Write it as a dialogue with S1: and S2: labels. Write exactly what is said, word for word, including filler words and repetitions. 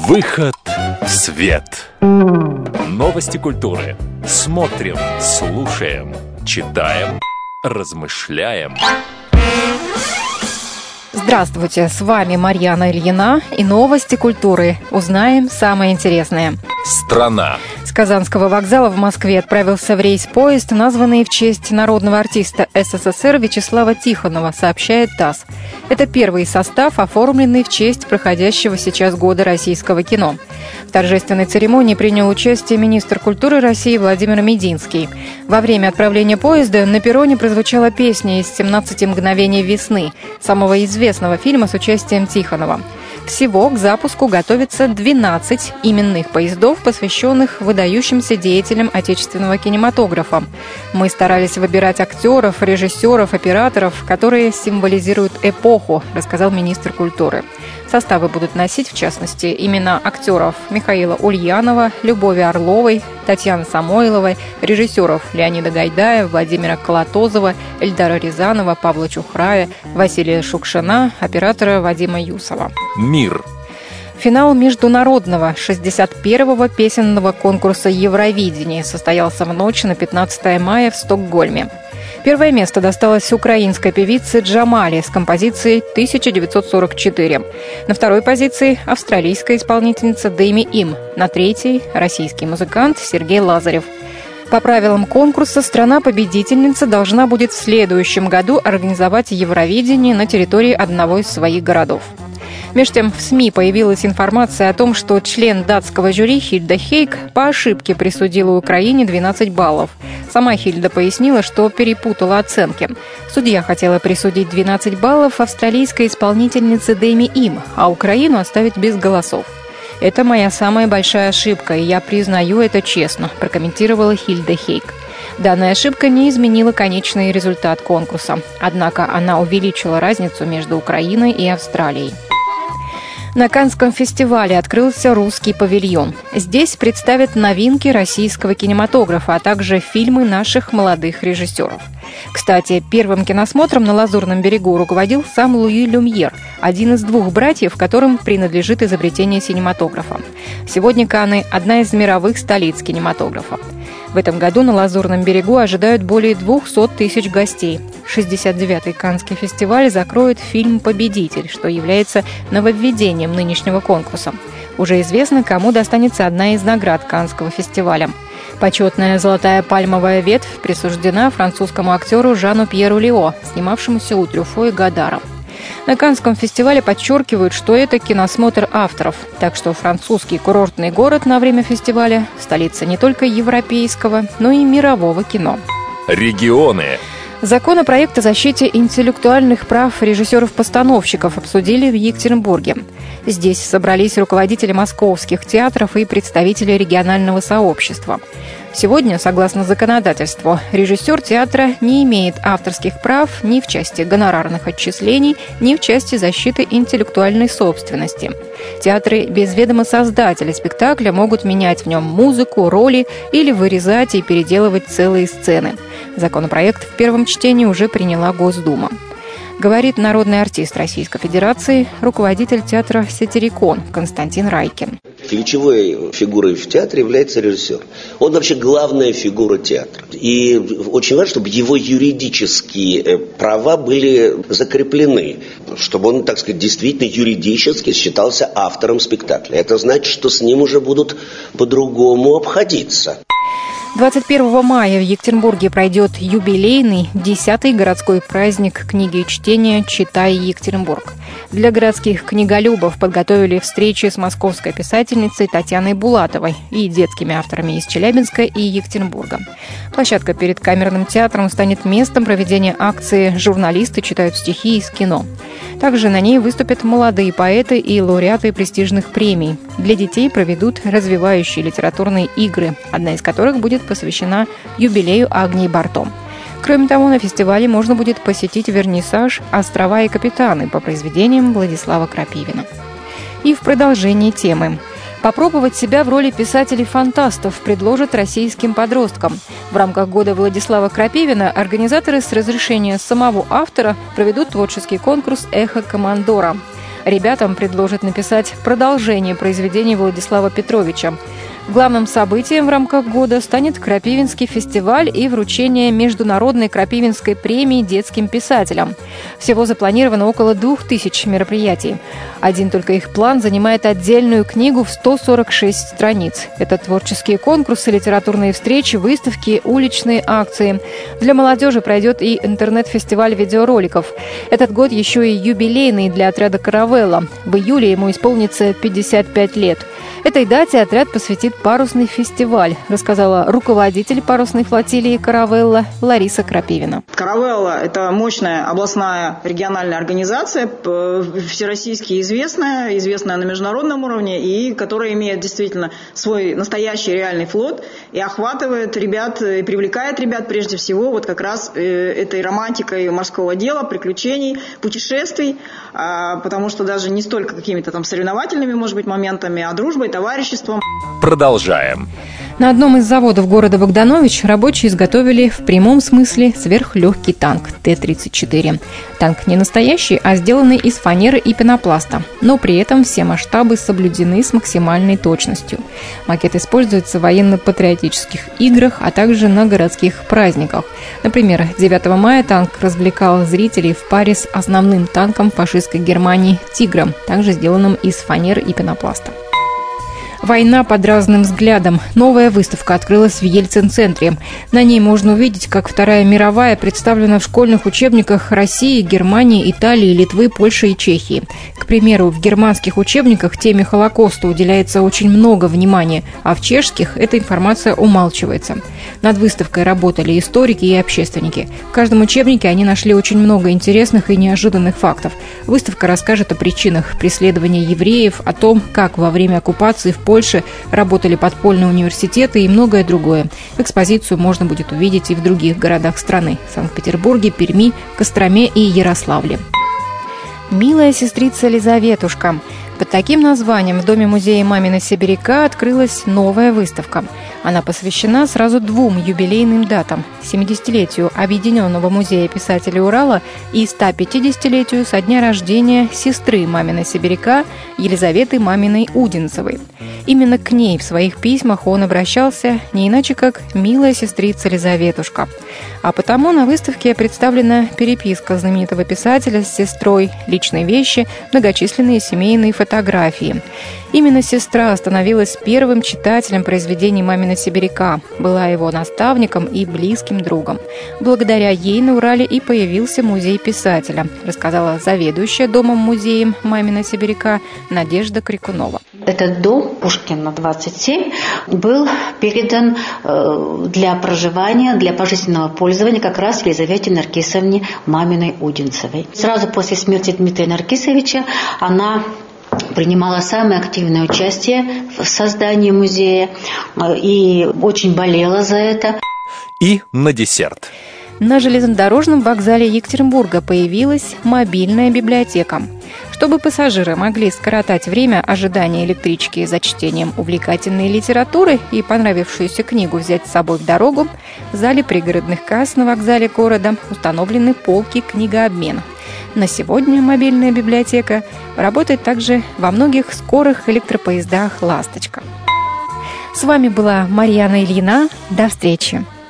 S1: Выход в свет. Новости культуры. Смотрим, слушаем, читаем, размышляем.
S2: Здравствуйте, с вами Марьяна Ильина и новости культуры. Узнаем самое интересное.
S1: Страна.
S2: С Казанского вокзала в Москве отправился в рейс поезд, названный в честь народного артиста СССР Вячеслава Тихонова, сообщает ТАСС. Это первый состав, оформленный в честь проходящего сейчас года российского кино. В торжественной церемонии принял участие министр культуры России Владимир Мединский. Во время отправления поезда на перроне прозвучала песня из «семнадцати мгновений весны», самого известного фильма с участием Тихонова. Всего к запуску готовится двенадцать именных поездов, посвященных выдающимся деятелям отечественного кинематографа. Мы старались выбирать актеров, режиссеров, операторов, которые символизируют эпоху, рассказал министр культуры. Составы будут носить, в частности, имена актеров Михаила Ульянова, Любови Орловой, Татьяны Самойловой, режиссеров Леонида Гайдая, Владимира Колотозова, Эльдара Рязанова, Павла Чухрая, Василия Шукшина, оператора Вадима Юсова.
S1: Мир.
S2: Финал международного шестьдесят первого песенного конкурса Евровидения состоялся в ночь на пятнадцатое мая в Стокгольме. Первое место досталось украинской певице Джамали с композицией тысяча девятьсот сорок четыре. На второй позиции австралийская исполнительница Дэми Им. На третьей – российский музыкант Сергей Лазарев. По правилам конкурса страна-победительница должна будет в следующем году организовать Евровидение на территории одного из своих городов. Между тем, в СМИ появилась информация о том, что член датского жюри Хильда Хейк по ошибке присудила Украине двенадцать баллов. Сама Хильда пояснила, что перепутала оценки. Судья хотела присудить двенадцать баллов австралийской исполнительнице Дэми Им, а Украину оставить без голосов. «Это моя самая большая ошибка, и я признаю это честно», прокомментировала Хильда Хейк. Данная ошибка не изменила конечный результат конкурса, однако она увеличила разницу между Украиной и Австралией. На Каннском фестивале открылся русский павильон. Здесь представят новинки российского кинематографа, а также фильмы наших молодых режиссеров. Кстати, первым киносмотром на Лазурном берегу руководил сам Луи Люмьер, один из двух братьев, которым принадлежит изобретение синематографа. Сегодня Канны – одна из мировых столиц кинематографа. В этом году на Лазурном берегу ожидают более двухсот тысяч гостей. шестьдесят девятый Каннский фестиваль закроет фильм «Победитель», что является нововведением нынешнего конкурса. Уже известно, кому достанется одна из наград Каннского фестиваля. Почетная «Золотая пальмовая ветвь» присуждена французскому актеру Жану Пьеру Лио, снимавшемуся у Трюфо и Годара. На Каннском фестивале подчеркивают, что это киносмотр авторов, так что французский курортный город на время фестиваля – столица не только европейского, но и мирового кино.
S1: Регионы.
S2: Законопроект о защите интеллектуальных прав режиссеров-постановщиков обсудили в Екатеринбурге. Здесь собрались руководители московских театров и представители регионального сообщества. Сегодня, согласно законодательству, режиссер театра не имеет авторских прав ни в части гонорарных отчислений, ни в части защиты интеллектуальной собственности. Театры без ведома создателя спектакля могут менять в нем музыку, роли или вырезать и переделывать целые сцены. Законопроект в первом чтении уже приняла Госдума. Говорит народный артист Российской Федерации, руководитель театра «Сатирикон» Константин Райкин.
S3: Ключевой фигурой в театре является режиссер. Он вообще главная фигура театра. И очень важно, чтобы его юридические права были закреплены, чтобы он, так сказать, действительно юридически считался автором спектакля. Это значит, что с ним уже будут по-другому обходиться.
S2: двадцать первого мая в Екатеринбурге пройдет юбилейный десятый городской праздник книги и чтения «Читай Екатеринбург». Для городских книголюбов подготовили встречи с московской писательницей Татьяной Булатовой и детскими авторами из Челябинска и Екатеринбурга. Площадка перед камерным театром станет местом проведения акции «Журналисты читают стихи из кино». Также на ней выступят молодые поэты и лауреаты престижных премий. Для детей проведут развивающие литературные игры, одна из которых будет посвящена юбилею Агнии Барто. Кроме того, на фестивале можно будет посетить вернисаж «Острова и капитаны» по произведениям Владислава Крапивина. И в продолжении темы. Попробовать себя в роли писателей-фантастов предложат российским подросткам. В рамках года Владислава Крапивина организаторы с разрешения самого автора проведут творческий конкурс «Эхо Командора». Ребятам предложат написать продолжение произведений Владислава Петровича. Главным событием в рамках года станет Крапивинский фестиваль и вручение Международной Крапивинской премии детским писателям. Всего запланировано около двух тысяч мероприятий. Один только их план занимает отдельную книгу в сто сорок шесть страниц. Это творческие конкурсы, литературные встречи, выставки, уличные акции. Для молодежи пройдет и интернет-фестиваль видеороликов. Этот год еще и юбилейный для отряда «Каравелла». В июле ему исполнится пятьдесят пять лет. Этой дате отряд посвятит парусный фестиваль, рассказала руководитель парусной флотилии «Каравелла» Лариса Крапивина.
S4: «Каравелла» – это мощная областная региональная организация, всероссийски известная, известная на международном уровне, и которая имеет действительно свой настоящий реальный флот и охватывает ребят, и привлекает ребят прежде всего вот как раз этой романтикой морского дела, приключений, путешествий, потому что даже не столько какими-то там соревновательными, может быть, моментами, а дружбой, товариществом.
S1: Продолжаем.
S2: На одном из заводов города Богданович рабочие изготовили в прямом смысле сверхлегкий танк Т тридцать четыре. Танк не настоящий, а сделанный из фанеры и пенопласта, но при этом все масштабы соблюдены с максимальной точностью. Макет используется в военно-патриотических играх, а также на городских праздниках. Например, девятого мая танк развлекал зрителей в паре с основным танком фашистской Германии «Тигром», также сделанным из фанеры и пенопласта. «Война под разным взглядом». Новая выставка открылась в Ельцин-центре. На ней можно увидеть, как Вторая мировая представлена в школьных учебниках России, Германии, Италии, Литвы, Польши и Чехии. К примеру, в германских учебниках теме Холокоста уделяется очень много внимания, а в чешских эта информация умалчивается. Над выставкой работали историки и общественники. В каждом учебнике они нашли очень много интересных и неожиданных фактов. Выставка расскажет о причинах преследования евреев, о том, как во время оккупации в Польше Польше работали подпольные университеты и многое другое. Экспозицию можно будет увидеть и в других городах страны – Санкт-Петербурге, Перми, Костроме и Ярославле. «Милая сестрица Лизаветушка». Под таким названием в Доме-музея «Мамина Сибиряка» открылась новая выставка. Она посвящена сразу двум юбилейным датам – семидесятилетию Объединенного музея писателей Урала и ста пятидесятилетию со дня рождения сестры Мамина Сибиряка Елизаветы Маминой Удинцевой. Именно к ней в своих письмах он обращался не иначе как «милая сестрица Лизаветушка». А потому на выставке представлена переписка знаменитого писателя с сестрой, личные вещи, многочисленные семейные фотографии. Именно сестра становилась первым читателем произведений Мамина Сибиряка, была его наставником и близким другом. Благодаря ей на Урале и появился музей писателя, рассказала заведующая домом-музеем Мамина Сибиряка Надежда Крикунова.
S5: Этот дом Пушкина двадцать семь был передан для проживания, для пожизненного пользования как раз Елизавете Наркисовне Маминой Удинцевой. Сразу после смерти Дмитрия Наркисовича она принимала самое активное участие в создании музея и очень болела за это.
S1: И на десерт.
S2: На железнодорожном вокзале Екатеринбурга появилась мобильная библиотека. Чтобы пассажиры могли скоротать время ожидания электрички за чтением увлекательной литературы и понравившуюся книгу взять с собой в дорогу, в зале пригородных касс на вокзале города установлены полки книгообмена. На сегодня мобильная библиотека работает также во многих скорых электропоездах «Ласточка». С вами была Марьяна Ильина. До встречи!